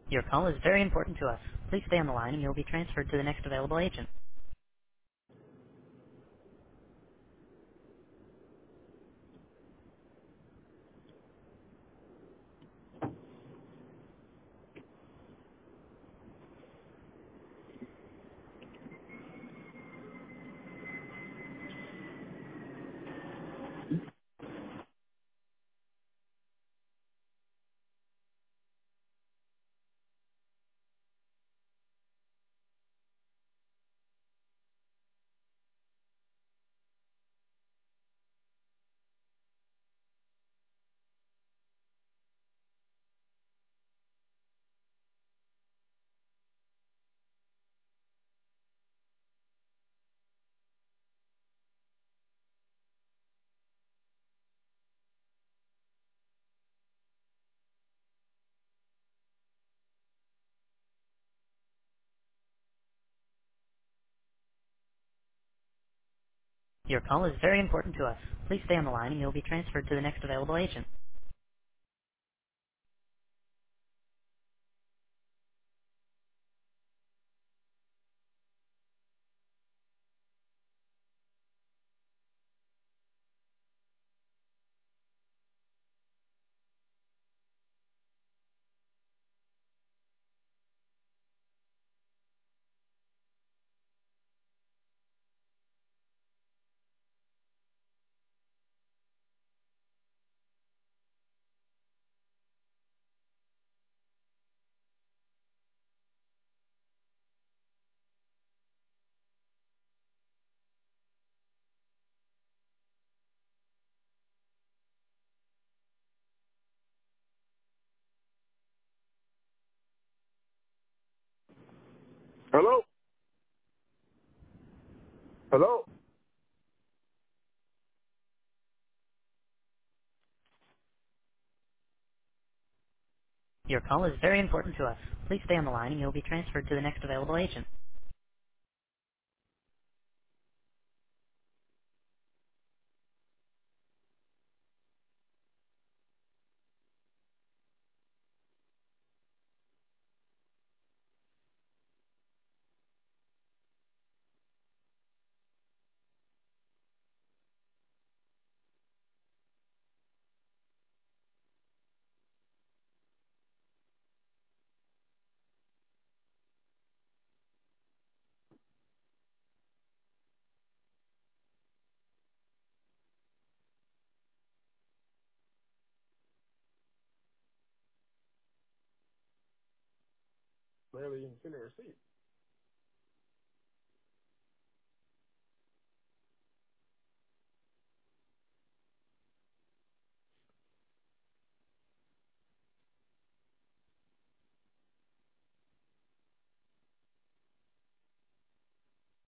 Your call is very important to us. Please stay on the line and you'll be transferred to the next available agent. Your call is very important to us. Please stay on the line and you'll be transferred to the next available agent. Hello? Hello? Your call is very important to us. Please stay on the line and you'll be transferred to the next available agent. Barely even seen a receipt.